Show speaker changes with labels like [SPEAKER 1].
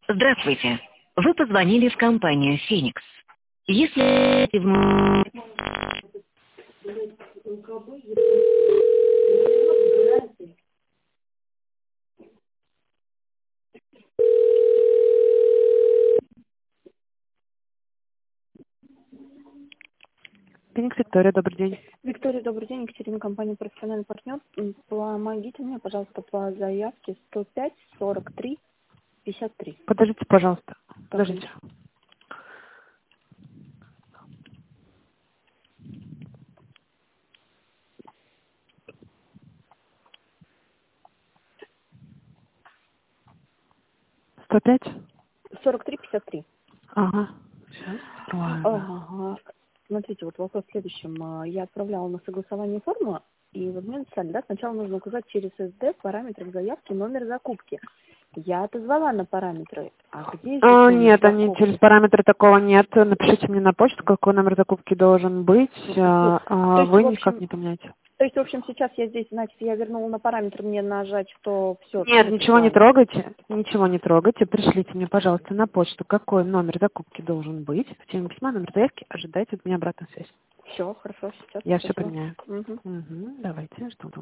[SPEAKER 1] Здравствуйте. Вы позвонили в компанию «Феникс». Если...
[SPEAKER 2] Феникс Виктория, добрый день.
[SPEAKER 3] Виктория, добрый день. Екатерина, компания «Профессиональный партнер». Помогите мне, пожалуйста, по заявке 105 43 53.
[SPEAKER 2] Подождите, пожалуйста.
[SPEAKER 3] Конечно.
[SPEAKER 2] Подождите. «105»?
[SPEAKER 3] 43 53.
[SPEAKER 2] Ага. Сейчас. Ладно.
[SPEAKER 3] Ага. Смотрите, вот вопрос в следующем. Я отправляла на согласование форму, и вот мне написали, да, сначала нужно указать через СД в параметрах заявки номер закупки. Я отозвала на параметры. А где здесь номер
[SPEAKER 2] Нет, они
[SPEAKER 3] закупки?
[SPEAKER 2] через параметры такого нет. Напишите мне на почту, какой номер закупки должен быть.
[SPEAKER 3] То есть,
[SPEAKER 2] Вы
[SPEAKER 3] в
[SPEAKER 2] никак
[SPEAKER 3] общем,
[SPEAKER 2] не поменяете.
[SPEAKER 3] сейчас я здесь, значит, я вернула на параметр, мне нажать, что все,
[SPEAKER 2] Нет, ничего не трогайте. Ничего не трогайте. Пришлите мне, пожалуйста, на почту, какой номер закупки должен быть. В теме письма, номер заявки. Ожидайте от меня обратную связь.
[SPEAKER 3] Все, хорошо, сейчас.
[SPEAKER 2] Я все
[SPEAKER 3] Спасибо.
[SPEAKER 2] поменяю.
[SPEAKER 3] Мгм.
[SPEAKER 2] Угу. Давайте, что там?